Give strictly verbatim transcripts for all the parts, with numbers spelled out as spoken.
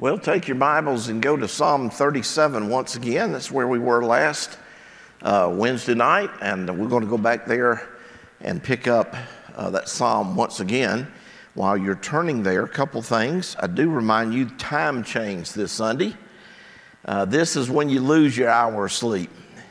Well, take your Bibles and go to Psalm thirty-seven once again. That's where we were last uh, Wednesday night, and we're going to go back there and pick up uh, that psalm once again. While you're turning there, a couple things. I do remind you, time change this Sunday. Uh, this is when you lose your hour of sleep.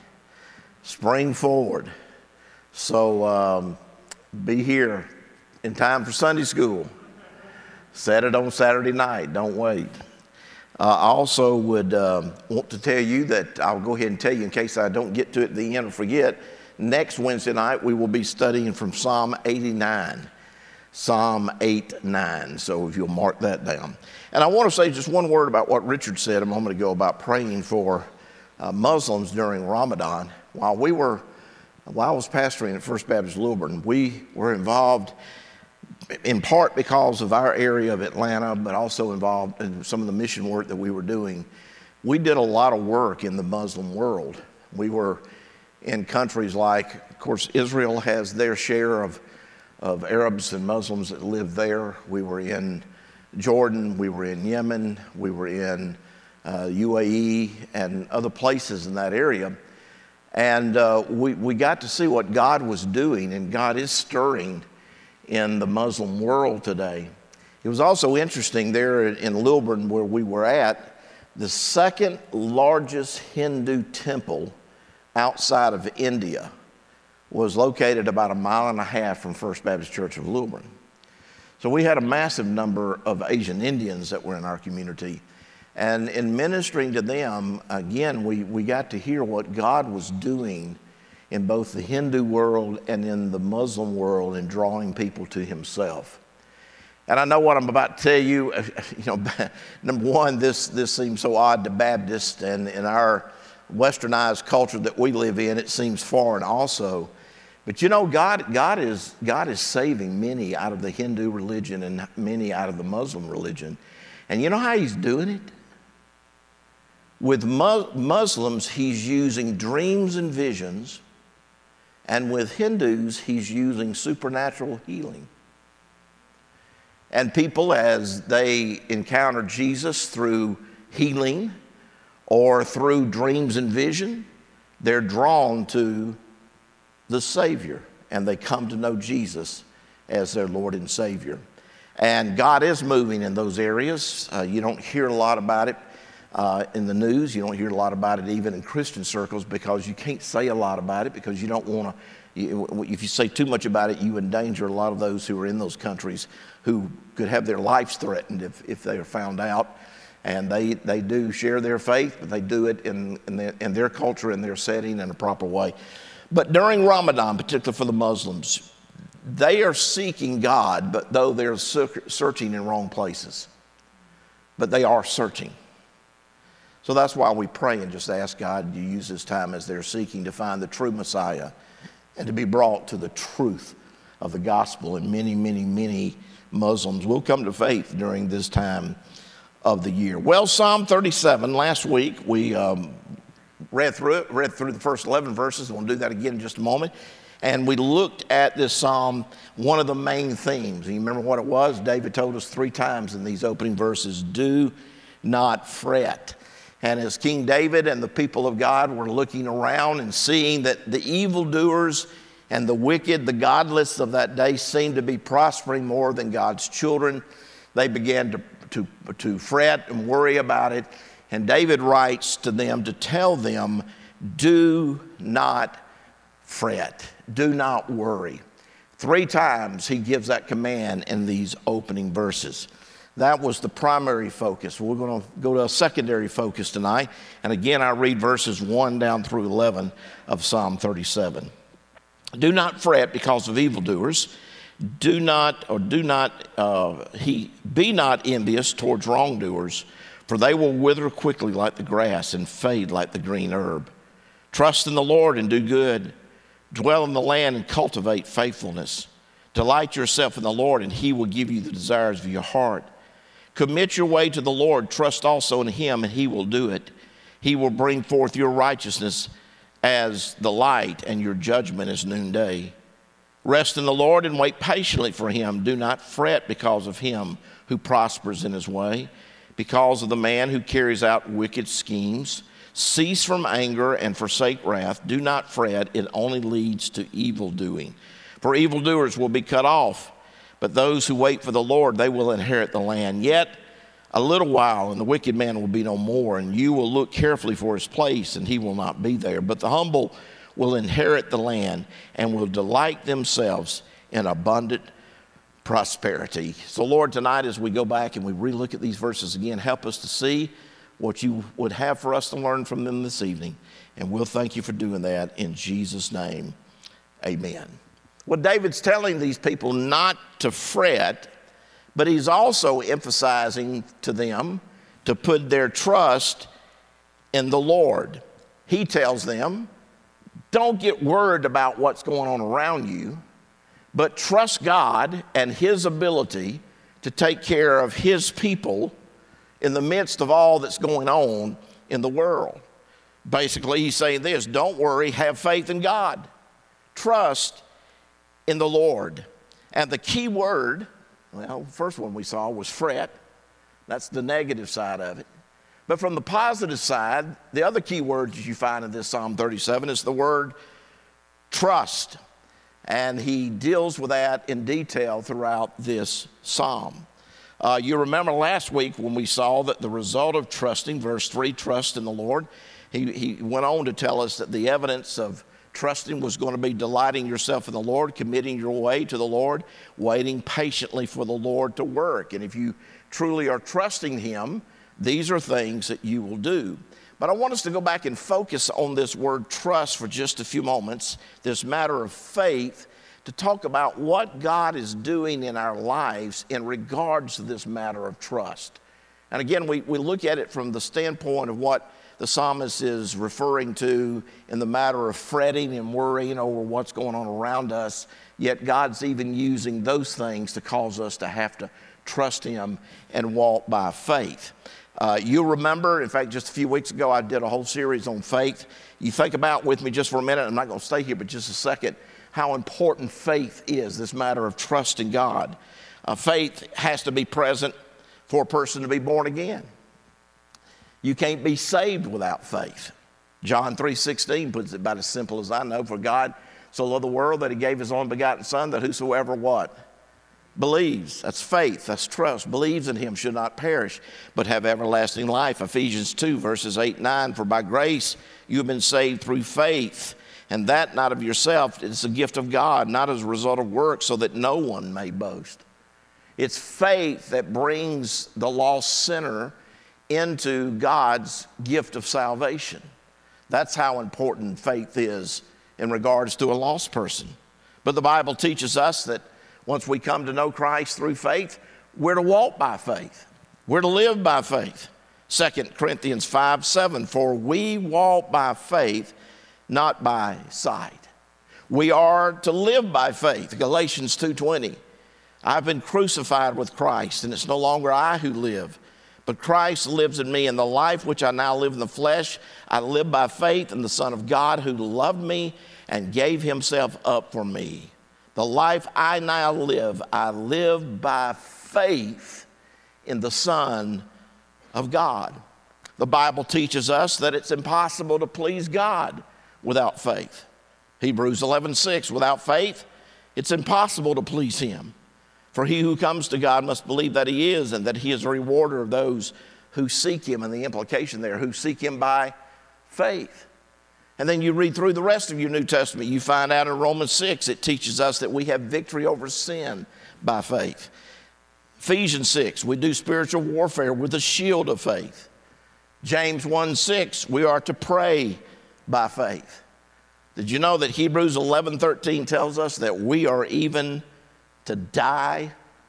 Spring forward. So um, be here in time for Sunday school. Set it on Saturday night. Don't wait. Uh, I also would um, want to tell you that I'll go ahead and tell you in case I don't get to it at the end or forget. Next Wednesday night, we will be studying from Psalm eighty-nine. Psalm eight nine. So if you'll mark that down. And I want to say just one word about what Richard said a moment ago about praying for uh, Muslims during Ramadan. While we were, while I was pastoring at First Baptist Lilburn, we were involved in part because of our area of Atlanta, but also involved in some of the mission work that we were doing. We did a lot of work in the Muslim world. We were in countries like, of course, Israel has their share of, of Arabs and Muslims that live there. We were in Jordan, we were in Yemen, we were in uh, U A E and other places in that area. And uh, we, we got to see what God was doing, and God is stirring in the Muslim world today. It was also interesting there in Lilburn where we were at, the second largest Hindu temple outside of India was located about a mile and a half from First Baptist Church of Lilburn. So we had a massive number of Asian Indians that were in our community. And in ministering to them, again, we, we got to hear what God was doing in both the Hindu world and in the Muslim world in drawing people to himself. And I know what I'm about to tell you. You know, number one, this, this seems so odd to Baptists, and in our westernized culture that we live in, it seems foreign also. But you know, God, God is, God is saving many out of the Hindu religion and many out of the Muslim religion. And you know how he's doing it? With mu- Muslims, he's using dreams and visions. And with Hindus, he's using supernatural healing. And people, as they encounter Jesus through healing or through dreams and vision, they're drawn to the Savior, and they come to know Jesus as their Lord and Savior. And God is moving in those areas. Uh, you don't hear a lot about it uh, in the news. You don't hear a lot about it even in Christian circles because you can't say a lot about it because you don't want to. If you say too much about it, you endanger a lot of those who are in those countries who could have their lives threatened if, if they are found out. And they, they do share their faith, but they do it in, in, their, in their culture, in their setting, in a proper way. But during Ramadan, particularly for the Muslims, they are seeking God, but though they're searching in wrong places. But they are searching. So that's why we pray and just ask God to use this time as they're seeking to find the true Messiah and to be brought to the truth of the gospel. And many, many, many Muslims will come to faith during this time of the year. Well, Psalm thirty-seven, last week we um, read through it, read through the first eleven verses. We'll do that again in just a moment. And we looked at this psalm, one of the main themes. And you remember what it was? David told us three times in these opening verses, do not fret. And as King David and the people of God were looking around and seeing that the evildoers and the wicked, the godless of that day seemed to be prospering more than God's children, they began to, to, to fret and worry about it. And David writes to them to tell them, do not fret, do not worry. Three times he gives that command in these opening verses. That was the primary focus. We're going to go to a secondary focus tonight. And again, I read verses one down through eleven of Psalm thirty-seven. Do not fret because of evildoers. Do not, or do not, uh, he, be not envious towards wrongdoers, for they will wither quickly like the grass and fade like the green herb. Trust in the Lord and do good. Dwell in the land and cultivate faithfulness. Delight yourself in the Lord, and he will give you the desires of your heart. Commit your way to the Lord. Trust also in him, and he will do it. He will bring forth your righteousness as the light, and your judgment as noonday. Rest in the Lord and wait patiently for him. Do not fret because of him who prospers in his way, because of the man who carries out wicked schemes. Cease from anger and forsake wrath. Do not fret. It only leads to evil doing. For evildoers will be cut off, but those who wait for the Lord, they will inherit the land. Yet a little while, and the wicked man will be no more, and you will look carefully for his place, and he will not be there. But the humble will inherit the land and will delight themselves in abundant prosperity. So, Lord, tonight as we go back and we relook at these verses again, help us to see what you would have for us to learn from them this evening. And we'll thank you for doing that in Jesus' name. Amen. Well, David's telling these people not to fret, but he's also emphasizing to them to put their trust in the Lord. He tells them, don't get worried about what's going on around you, but trust God and his ability to take care of his people in the midst of all that's going on in the world. Basically, he's saying this: don't worry, have faith in God. Trust in the Lord. And the key word, well, the first one we saw was fret. That's the negative side of it. But from the positive side, the other key word that you find in this Psalm thirty-seven is the word trust. And he deals with that in detail throughout this psalm. Uh, you remember last week when we saw that the result of trusting, verse three, trust in the Lord, he, he went on to tell us that the evidence of trusting was going to be delighting yourself in the Lord, committing your way to the Lord, waiting patiently for the Lord to work. And if you truly are trusting him, these are things that you will do. But I want us to go back and focus on this word trust for just a few moments, this matter of faith, to talk about what God is doing in our lives in regards to this matter of trust. And again, we, we look at it from the standpoint of what the psalmist is referring to in the matter of fretting and worrying over what's going on around us, yet God's even using those things to cause us to have to trust him and walk by faith. Uh, you'll remember, in fact, just a few weeks ago, I did a whole series on faith. You think about with me just for a minute, I'm not going to stay here but just a second, how important faith is, this matter of trusting God. Uh, faith has to be present for a person to be born again. You can't be saved without faith. John three sixteen puts it about as simple as I know. For God so loved the world that he gave his only begotten Son, that whosoever what? Believes. That's faith. That's trust. Believes in him should not perish, but have everlasting life. Ephesians two, verses eight and nine. For by grace you have been saved through faith, and that not of yourself. It's a gift of God, not as a result of works, so that no one may boast. It's faith that brings the lost sinner into God's gift of salvation. That's how important faith is in regards to a lost person. But the Bible teaches us that once we come to know Christ through faith, we're to walk by faith. We're to live by faith. Second Corinthians five seven, for we walk by faith, not by sight. We are to live by faith. Galatians two twenty, I've been crucified with Christ, and it's no longer I who live, but Christ lives in me. And the life which I now live in the flesh, I live by faith in the Son of God who loved me and gave himself up for me. The life I now live, I live by faith in the Son of God. The Bible teaches us that it's impossible to please God without faith. Hebrews eleven six, without faith, it's impossible to please him. For he who comes to God must believe that he is, and that he is a rewarder of those who seek him. And the implication there, who seek him by faith. And then you read through the rest of your New Testament, you find out in Romans six, it teaches us that we have victory over sin by faith. Ephesians six, we do spiritual warfare with the shield of faith. James one six, we are to pray by faith. Did you know that Hebrews eleven thirteen tells us that we are even to die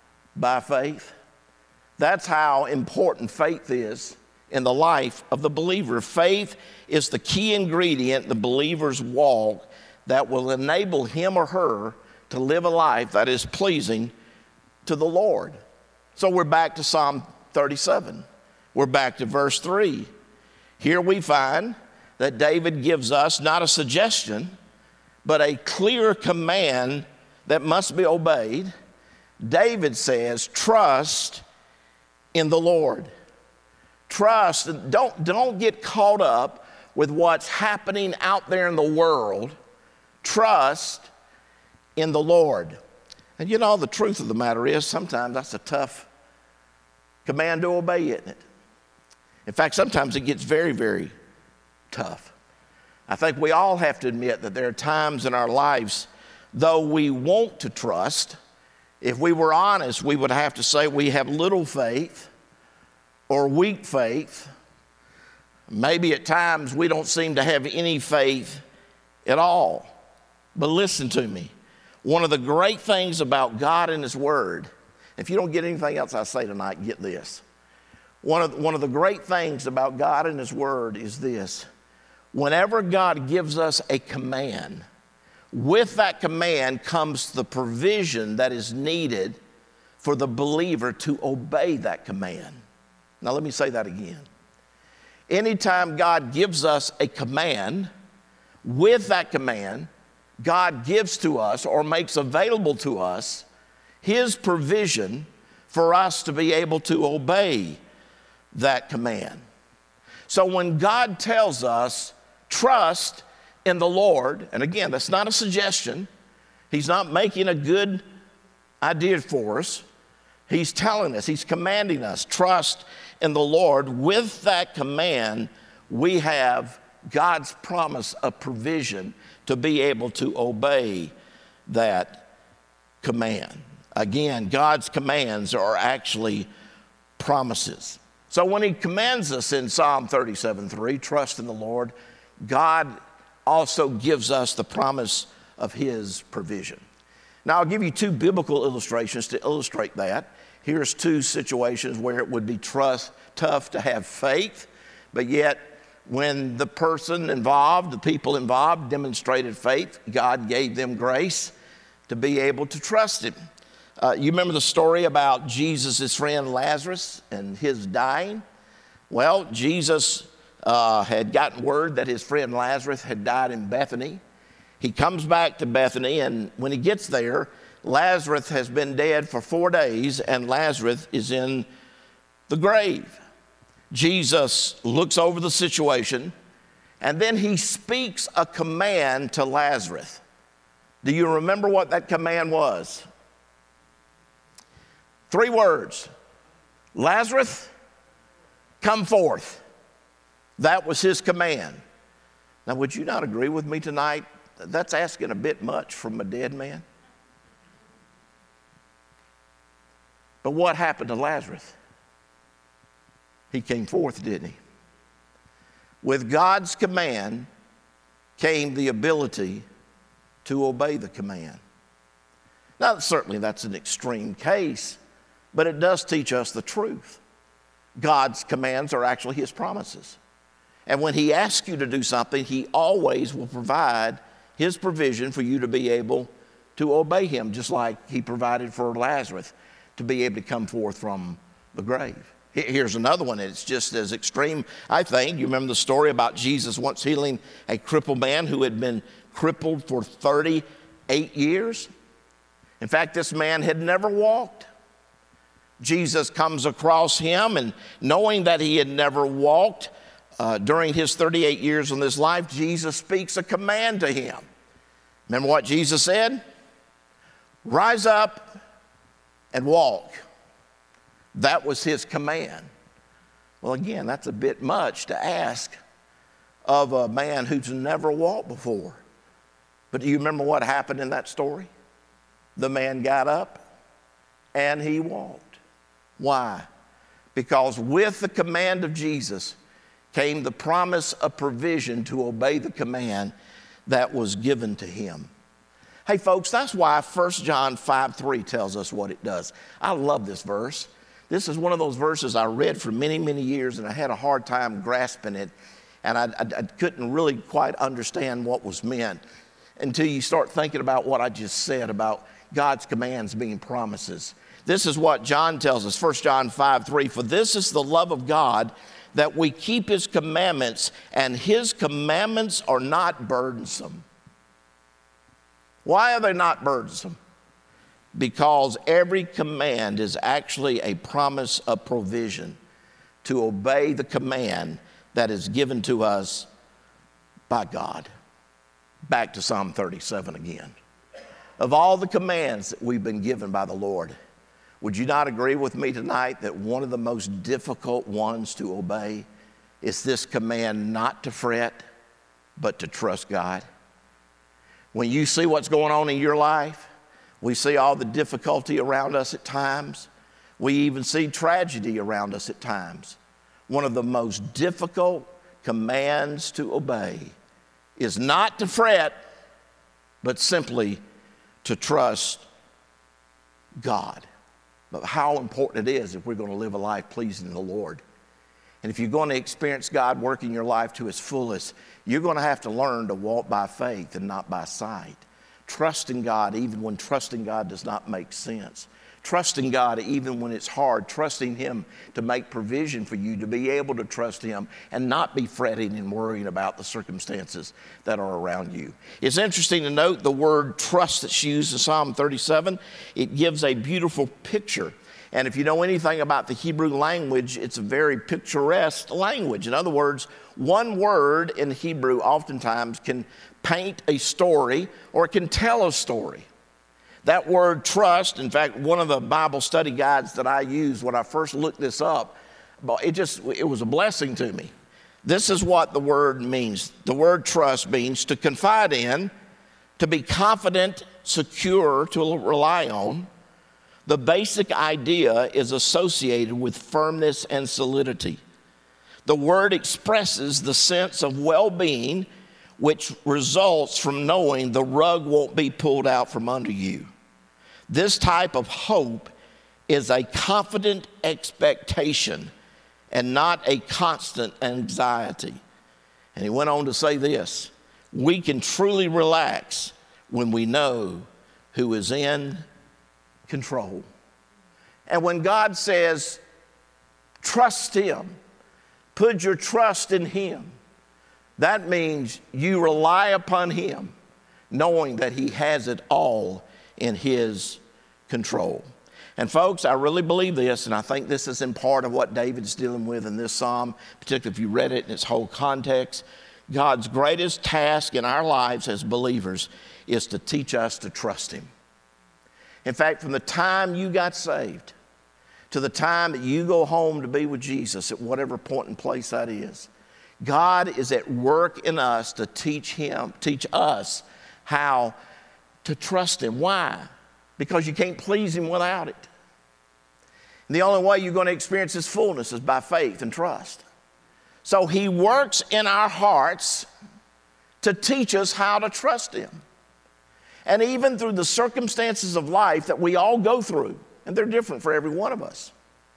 by faith? That's how important faith is in the life of the believer. Faith is the key ingredient in the believer's walk that will enable him or her to live a life that is pleasing to the Lord. So we're back to Psalm thirty-seven. We're back to verse three. Here we find that David gives us not a suggestion, but a clear command that must be obeyed. David says, trust in the Lord. Trust, don't, don't get caught up with what's happening out there in the world. Trust in the Lord. And you know, the truth of the matter is sometimes that's a tough command to obey, isn't it? In fact, sometimes it gets very, very tough. I think we all have to admit that there are times in our lives, though we want to trust, if we were honest, we would have to say we have little faith or weak faith. Maybe at times we don't seem to have any faith at all. But listen to me. One of the great things about God and His Word, if you don't get anything else I say tonight, get this. One of, one of the great things about God and His Word is this. Whenever God gives us a command, with that command comes the provision that is needed for the believer to obey that command. Now let me say that again. Anytime God gives us a command, with that command, God gives to us or makes available to us His provision for us to be able to obey that command. So when God tells us, trust in the Lord, and again, that's not a suggestion. He's not making a good idea for us. He's telling us, He's commanding us, trust in the Lord. With that command, we have God's promise of provision to be able to obey that command. Again, God's commands are actually promises. So when He commands us in Psalm thirty-seven three, trust in the Lord, God also gives us the promise of His provision. Now, I'll give you two biblical illustrations to illustrate that. Here's two situations where it would be trust, tough to have faith, but yet when the person involved, the people involved demonstrated faith, God gave them grace to be able to trust Him. Uh, you remember the story about Jesus' friend Lazarus and his dying? Well, Jesus uh, had gotten word that his friend Lazarus had died in Bethany. He comes back to Bethany, and when he gets there, Lazarus has been dead for four days, and Lazarus is in the grave. Jesus looks over the situation, and then He speaks a command to Lazarus. Do you remember what that command was? Three words. Lazarus, come forth. That was His command. Now, would you not agree with me tonight? That's asking a bit much from a dead man. But what happened to Lazarus? He came forth, didn't he? With God's command came the ability to obey the command. Now, certainly that's an extreme case, but it does teach us the truth. God's commands are actually His promises. And when He asks you to do something, He always will provide His provision for you to be able to obey Him, just like He provided for Lazarus to be able to come forth from the grave. Here's another one, and it's just as extreme, I think. You remember the story about Jesus once healing a crippled man who had been crippled for thirty-eight years? In fact, this man had never walked. Jesus comes across him, and knowing that he had never walked uh, during his thirty-eight years in this life, Jesus speaks a command to him. Remember what Jesus said? Rise up and walk. That was His command. Well, again, that's a bit much to ask of a man who's never walked before. But do you remember what happened in that story? The man got up and he walked. Why? Because with the command of Jesus came the promise of provision to obey the command that was given to him. Hey, folks, that's why First John five three tells us what it does. I love this verse. This is one of those verses I read for many, many years, and I had a hard time grasping it, and I, I, I couldn't really quite understand what was meant until you start thinking about what I just said about God's commands being promises. This is what John tells us, First John five three, for this is the love of God, that we keep His commandments, and His commandments are not burdensome. Why are they not burdensome? Because every command is actually a promise of provision to obey the command that is given to us by God. Back to Psalm thirty-seven again. Of all the commands that we've been given by the Lord, would you not agree with me tonight that one of the most difficult ones to obey is this command not to fret, but to trust God? When you see what's going on in your life, we see all the difficulty around us at times. We even see tragedy around us at times. One of the most difficult commands to obey is not to fret, but simply to trust God. But how important it is if we're going to live a life pleasing to the Lord. And if you're going to experience God working your life to His fullest, you're going to have to learn to walk by faith and not by sight. Trusting God even when trusting God does not make sense. Trusting God even when it's hard. Trusting Him to make provision for you to be able to trust Him and not be fretting and worrying about the circumstances that are around you. It's interesting to note the word trust that's used in Psalm thirty-seven. It gives a beautiful picture. And if you know anything about the Hebrew language, it's a very picturesque language. In other words, one word in Hebrew oftentimes can paint a story or it can tell a story. That word trust, in fact, one of the Bible study guides that I used when I first looked this up, it just, it was a blessing to me. This is what the word means. The word trust means to confide in, to be confident, secure, to rely on. The basic idea is associated with firmness and solidity. The word expresses the sense of well-being which results from knowing the rug won't be pulled out from under you. This type of hope is a confident expectation and not a constant anxiety. And he went on to say this: we can truly relax when we know who is in control. And when God says, trust Him, put your trust in Him, that means you rely upon Him, knowing that He has it all in His control. And folks, I really believe this, and I think this is in part of what David's dealing with in this psalm, particularly if you read it in its whole context. God's greatest task in our lives as believers is to teach us to trust Him. In fact, from the time you got saved to the time that you go home to be with Jesus at whatever point and place that is, God is at work in us to teach Him, teach us how to trust Him. Why? Because you can't please Him without it. And the only way you're going to experience His fullness is by faith and trust. So He works in our hearts to teach us how to trust Him. And even through the circumstances of life that we all go through, and they're different for every one of us,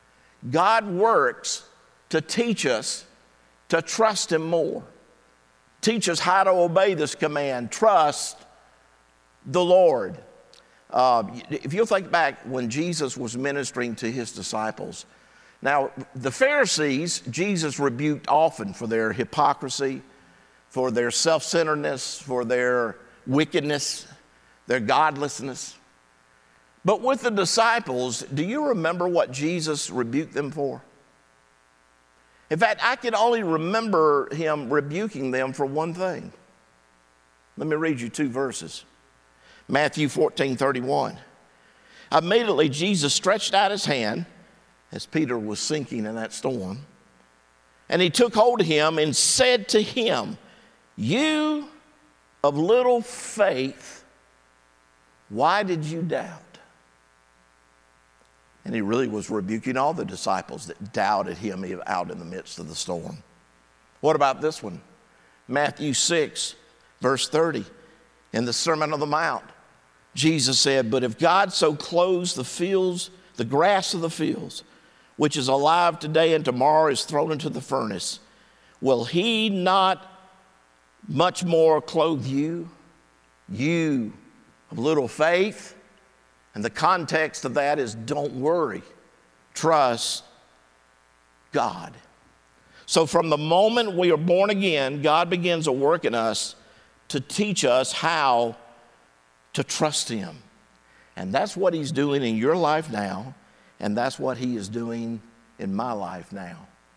God works to teach us to trust Him more. Teach us how to obey this command, trust the Lord. Uh, if you'll think back when Jesus was ministering to His disciples, now the Pharisees, Jesus rebuked often for their hypocrisy, for their self-centeredness, for their wickedness, their godlessness. But with the disciples, do you remember what Jesus rebuked them for? In fact, I can only remember Him rebuking them for one thing. Let me read you two verses. Matthew fourteen thirty-one. Immediately Jesus stretched out His hand as Peter was sinking in that storm, and He took hold of him and said to him, "You of little faith, why did you doubt?" And He really was rebuking all the disciples that doubted Him out in the midst of the storm. What about this one? Matthew six, verse thirty. In the Sermon on the Mount, Jesus said, "But if God so clothes the fields, the grass of the fields, which is alive today and tomorrow is thrown into the furnace, will He not much more clothe you, you of little faith?" And the context of that is, don't worry, trust God. So from the moment we are born again, God begins a work in us to teach us how to trust Him. And that's what He's doing in your life now, and that's what He is doing in my life now.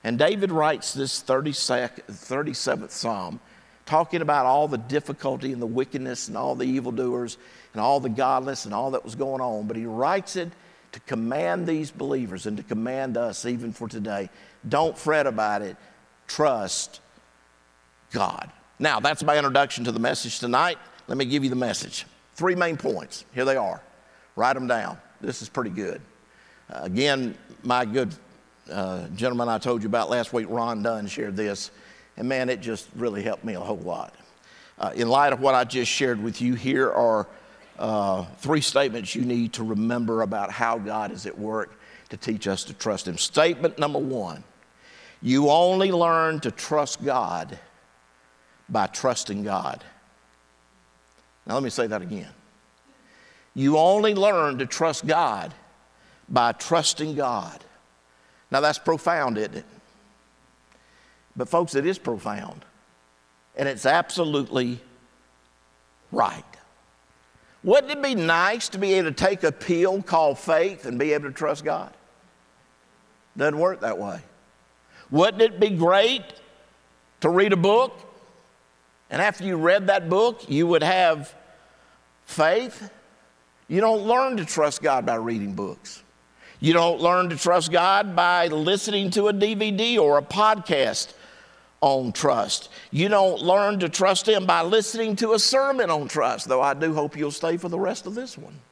And David writes this thirty-seventh Psalm, talking about all the difficulty and the wickedness and all the evildoers and all the godless and all that was going on. But he writes it to command these believers and to command us even for today. Don't fret about it. Trust God. Now, that's my introduction to the message tonight. Let me give you the message. Three main points. Here they are. Write them down. This is pretty good. Uh, again, my good uh, gentleman I told you about last week, Ron Dunn, shared this. And man, it just really helped me a whole lot. Uh, in light of what I just shared with you, here are uh, three statements you need to remember about how God is at work to teach us to trust Him. Statement number one, you only learn to trust God by trusting God. Now let me say that again. You only learn to trust God by trusting God. Now that's profound, isn't it? But folks, it is profound. And it's absolutely right. Wouldn't it be nice to be able to take a pill called faith and be able to trust God? Doesn't work that way. Wouldn't it be great to read a book, and after you read that book, you would have faith? You don't learn to trust God by reading books. You don't learn to trust God by listening to a D V D or a podcast on trust. You don't learn to trust Him by listening to a sermon on trust, though I do hope you'll stay for the rest of this one.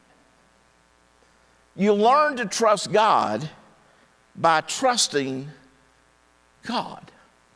You learn to trust God by trusting God.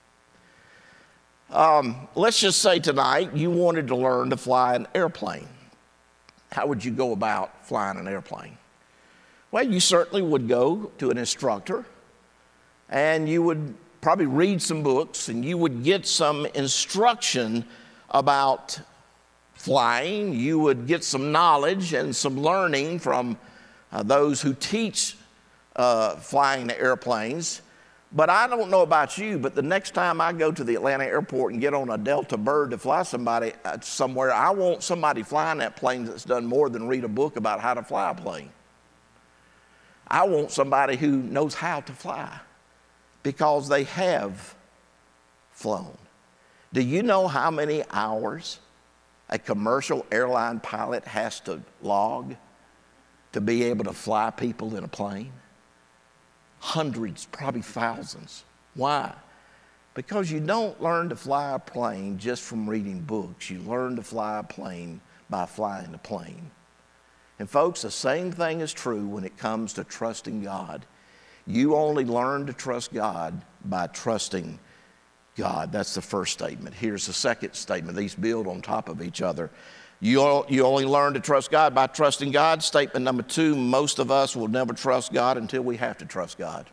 Um, let's just say tonight you wanted to learn to fly an airplane. How would you go about flying an airplane? Well, you certainly would go to an instructor, and you would probably read some books, and you would get some instruction about flying. You would get some knowledge and some learning from uh, those who teach uh, flying airplanes. But I don't know about you, but the next time I go to the Atlanta airport and get on a Delta bird to fly somebody uh, somewhere, I want somebody flying that plane that's done more than read a book about how to fly a plane. I want somebody who knows how to fly because they have flown. Do you know how many hours a commercial airline pilot has to log to be able to fly people in a plane? Hundreds, probably thousands. Why? Because you don't learn to fly a plane just from reading books. You learn to fly a plane by flying the plane. And folks, the same thing is true when it comes to trusting God. You only learn to trust God by trusting God. That's the first statement. Here's the second statement. These build on top of each other. You, you only learn to trust God by trusting God. Statement number two, most of us will never trust God until we have to trust God.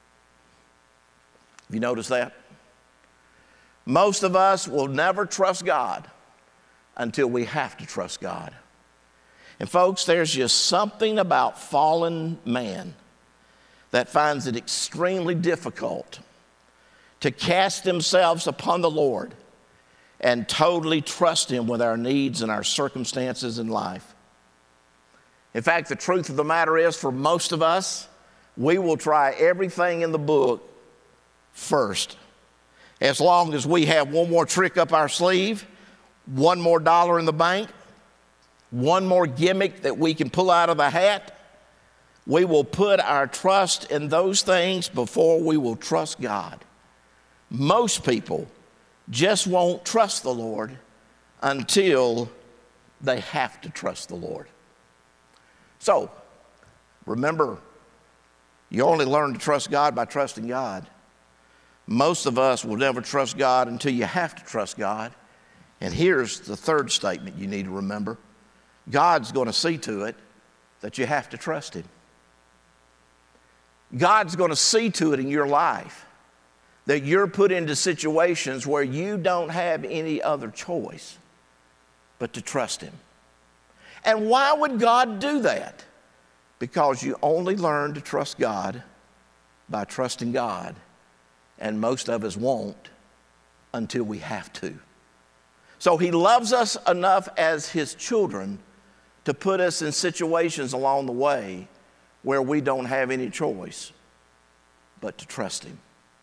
Have you noticed that? Most of us will never trust God until we have to trust God. And folks, there's just something about fallen man that finds it extremely difficult to cast themselves upon the Lord and totally trust Him with our needs and our circumstances in life. In fact, the truth of the matter is, for most of us, we will try everything in the book first. As long as we have one more trick up our sleeve, one more dollar in the bank, one more gimmick that we can pull out of the hat, we will put our trust in those things before we will trust God. Most people just won't trust the Lord until they have to trust the Lord. So, remember, you only learn to trust God by trusting God. Most of us will never trust God until you have to trust God. And here's the third statement you need to remember. God's going to see to it that you have to trust Him. God's going to see to it in your life that you're put into situations where you don't have any other choice but to trust Him. And why would God do that? Because you only learn to trust God by trusting God, and most of us won't until we have to. So He loves us enough as His children to put us in situations along the way where we don't have any choice but to trust Him.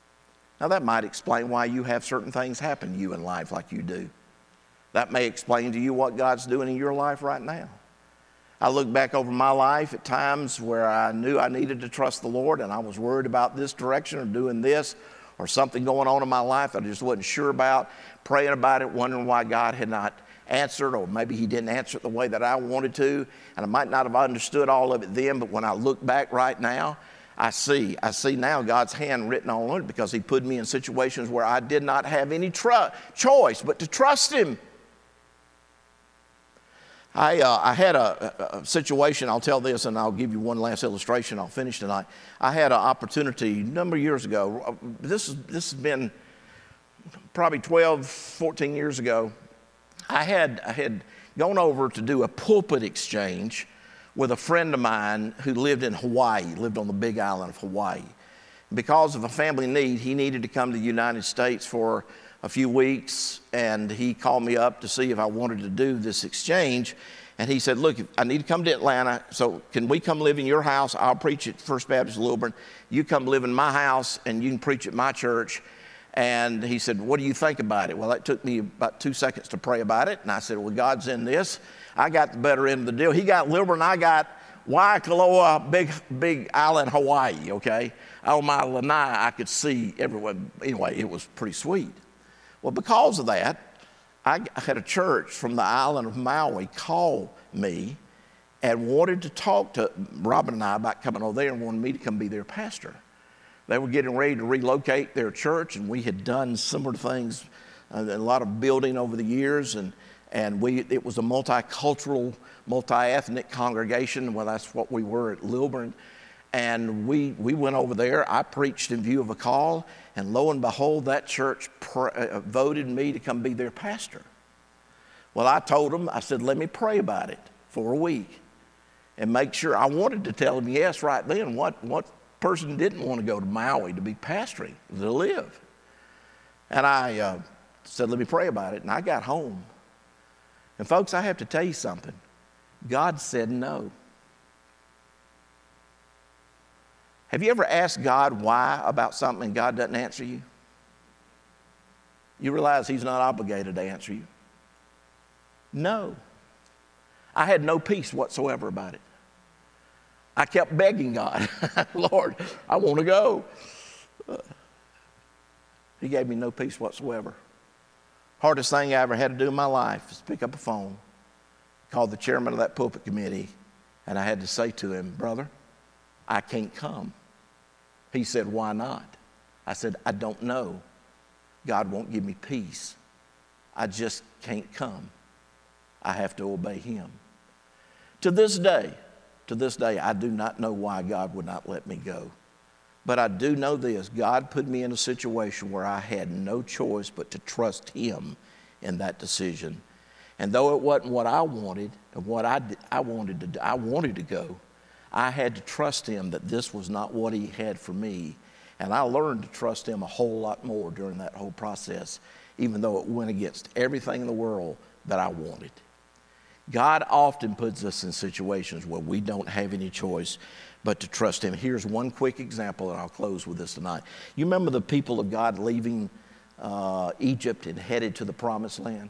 Now, that might explain why you have certain things happen to you in life like you do. That may explain to you what God's doing in your life right now. I look back over my life at times where I knew I needed to trust the Lord, and I was worried about this direction or doing this or something going on in my life that I just wasn't sure about, praying about it, wondering why God had not answered, or maybe he didn't answer it the way that I wanted to, and I might not have understood all of it then, but when I look back right now, I see, I see now God's hand written all on it because he put me in situations where I did not have any tr- choice but to trust him. I, uh, I had a, a situation, I'll tell this and I'll give you one last illustration, I'll finish tonight. I had an opportunity a number of years ago, this, is, this has been probably twelve, fourteen years ago. I had, I had gone over to do a pulpit exchange with a friend of mine who lived in Hawaii, lived on the big island of Hawaii. Because of a family need, he needed to come to the United States for a few weeks, and he called me up to see if I wanted to do this exchange. And he said, look, I need to come to Atlanta, so can we come live in your house? I'll preach at First Baptist Lilburn. You come live in my house, and you can preach at my church. And he said, what do you think about it? Well, it took me about two seconds to pray about it. And I said, well, God's in this. I got the better end of the deal. He got Lilburn, I got Waikoloa, big, big island, Hawaii, okay? On my lanai, I could see everyone. Anyway, it was pretty sweet. Well, because of that, I had a church from the island of Maui call me and wanted to talk to Robin and I about coming over there and wanted me to come be their pastor. They were getting ready to relocate their church, and we had done similar things, uh, a lot of building over the years, and, and we it was a multicultural, multi-ethnic congregation. Well, that's what we were at Lilburn. And we, we went over there. I preached in view of a call, and lo and behold, that church pr- uh, voted me to come be their pastor. Well, I told them, I said, let me pray about it for a week and make sure. I wanted to tell them yes right then. What, what person didn't want to go to Maui to be pastoring, to live? And I uh, said, let me pray about it. And I got home. And folks, I have to tell you something. God said no. Have you ever asked God why about something and God doesn't answer you? You realize he's not obligated to answer you. No. I had no peace whatsoever about it. I kept begging God, Lord, I want to go. He gave me no peace whatsoever. Hardest thing I ever had to do in my life is pick up a phone, call the chairman of that pulpit committee, and I had to say to him, brother, I can't come. He said, why not? I said, I don't know. God won't give me peace. I just can't come. I have to obey him. To this day, to this day, I do not know why God would not let me go. But I do know this, God put me in a situation where I had no choice but to trust him in that decision. And though it wasn't what I wanted, and what I, I wanted to do, I wanted to go, I had to trust him that this was not what he had for me. And I learned to trust him a whole lot more during that whole process, even though it went against everything in the world that I wanted. God often puts us in situations where we don't have any choice but to trust him. Here's one quick example, and I'll close with this tonight. You remember the people of God leaving uh, Egypt and headed to the Promised Land?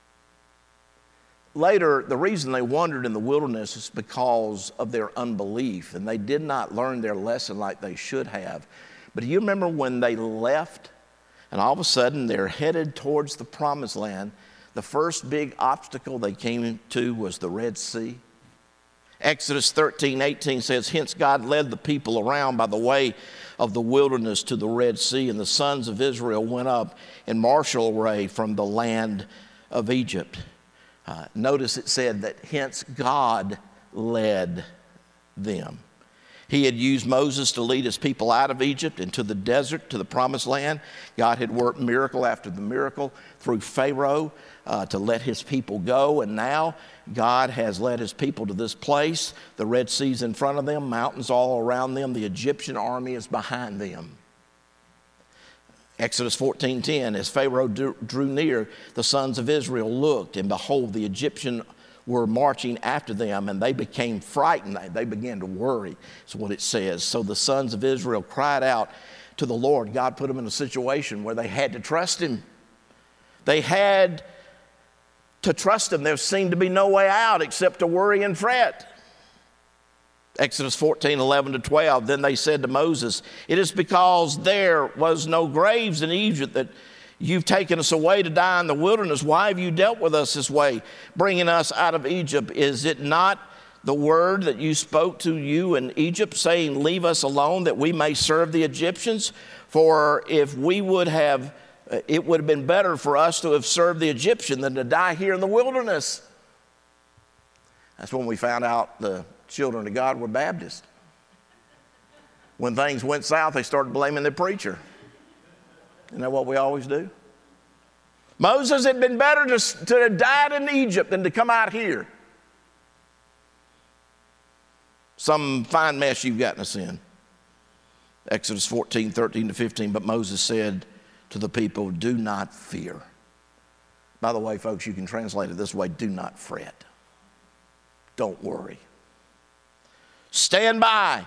Later, the reason they wandered in the wilderness is because of their unbelief, and they did not learn their lesson like they should have. But do you remember when they left, and all of a sudden they're headed towards the Promised Land? The first big obstacle they came to was the Red Sea. Exodus thirteen eighteen says, hence God led the people around by the way of the wilderness to the Red Sea, and the sons of Israel went up in martial array from the land of Egypt. Uh, notice it said that hence God led them. He had used Moses to lead his people out of Egypt into the desert to the Promised Land. God had worked miracle after the miracle through Pharaoh uh, to let his people go. And now God has led his people to this place. The Red Sea's in front of them, mountains all around them. The Egyptian army is behind them. Exodus fourteen ten, as Pharaoh drew near, the sons of Israel looked, and behold, the Egyptian were marching after them, and they became frightened. They began to worry, is what it says. So the sons of Israel cried out to the Lord, God put them in a situation where they had to trust him. They had to trust him. There seemed to be no way out except to worry and fret. Exodus fourteen, eleven to twelve, then they said to Moses, it is because there was no graves in Egypt that you've taken us away to die in the wilderness. Why have you dealt with us this way, bringing us out of Egypt? Is it not the word that you spoke to you in Egypt, saying, leave us alone that we may serve the Egyptians? For if we would have, it would have been better for us to have served the Egyptian than to die here in the wilderness. That's when we found out the children of God were Baptists. When things went south, they started blaming the preacher. Isn't that what we always do? Moses, had been better to, to have died in Egypt than to come out here. Some fine mess you've gotten us in. Exodus fourteen, thirteen to fifteen, but Moses said to the people, do not fear. By the way, folks, you can translate it this way, do not fret. Don't worry. Stand by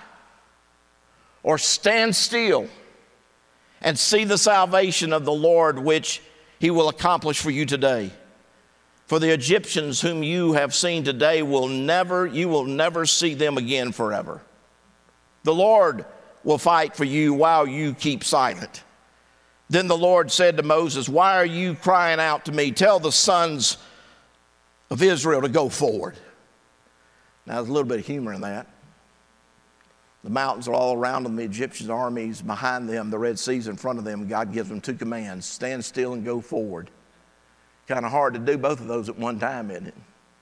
or stand still and see the salvation of the Lord, which he will accomplish for you today. For the Egyptians whom you have seen today will never, you will never see them again forever. The Lord will fight for you while you keep silent. Then the Lord said to Moses, why are you crying out to me? Tell the sons of Israel to go forward. Now, there's a little bit of humor in that. The mountains are all around them, the Egyptian armies behind them, the Red Sea's in front of them. God gives them two commands, stand still and go forward. Kind of hard to do both of those at one time, isn't it?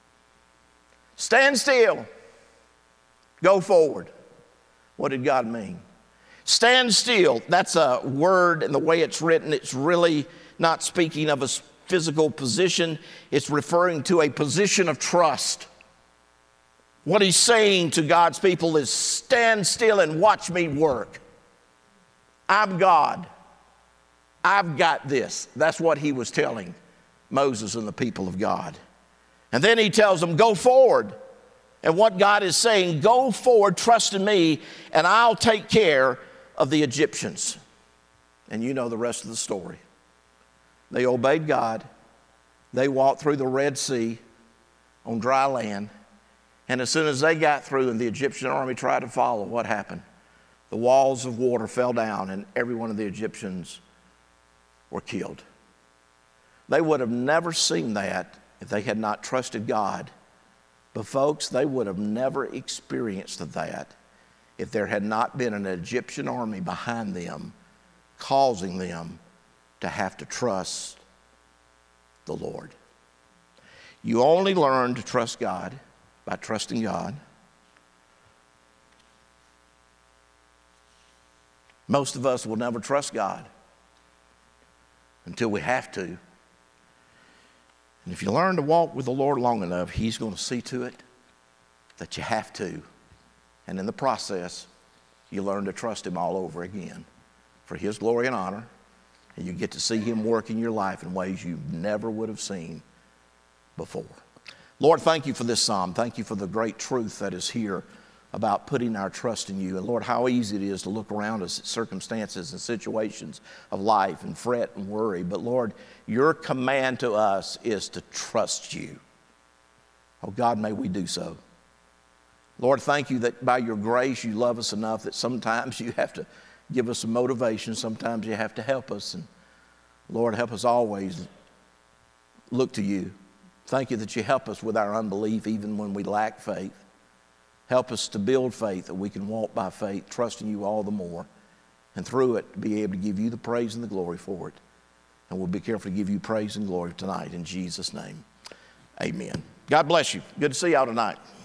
Stand still, go forward. What did God mean? Stand still, that's a word, and the way it's written, it's really not speaking of a physical position. It's referring to a position of trust. What he's saying to God's people is stand still and watch me work. I'm God. I've got this. That's what he was telling Moses and the people of God. And then he tells them, go forward. And what God is saying, go forward, trust in me, and I'll take care of the Egyptians. And you know the rest of the story. They obeyed God. They walked through the Red Sea on dry land. And as soon as they got through and the Egyptian army tried to follow, what happened? The walls of water fell down and every one of the Egyptians were killed. They would have never seen that if they had not trusted God. But folks, they would have never experienced that if there had not been an Egyptian army behind them, causing them to have to trust the Lord. You only learn to trust God by trusting God. Most of us will never trust God until we have to. And if you learn to walk with the Lord long enough, he's going to see to it that you have to. And in the process, you learn to trust him all over again for his glory and honor. And you get to see him work in your life in ways you never would have seen before. Lord, thank you for this psalm. Thank you for the great truth that is here about putting our trust in you. And Lord, how easy it is to look around us at circumstances and situations of life and fret and worry. But Lord, your command to us is to trust you. Oh God, may we do so. Lord, thank you that by your grace you love us enough that sometimes you have to give us some motivation. Sometimes you have to help us. And Lord, help us always look to you. Thank you that you help us with our unbelief even when we lack faith. Help us to build faith that we can walk by faith, trusting you all the more. And through it, be able to give you the praise and the glory for it. And we'll be careful to give you praise and glory tonight in Jesus' name. Amen. God bless you. Good to see y'all tonight.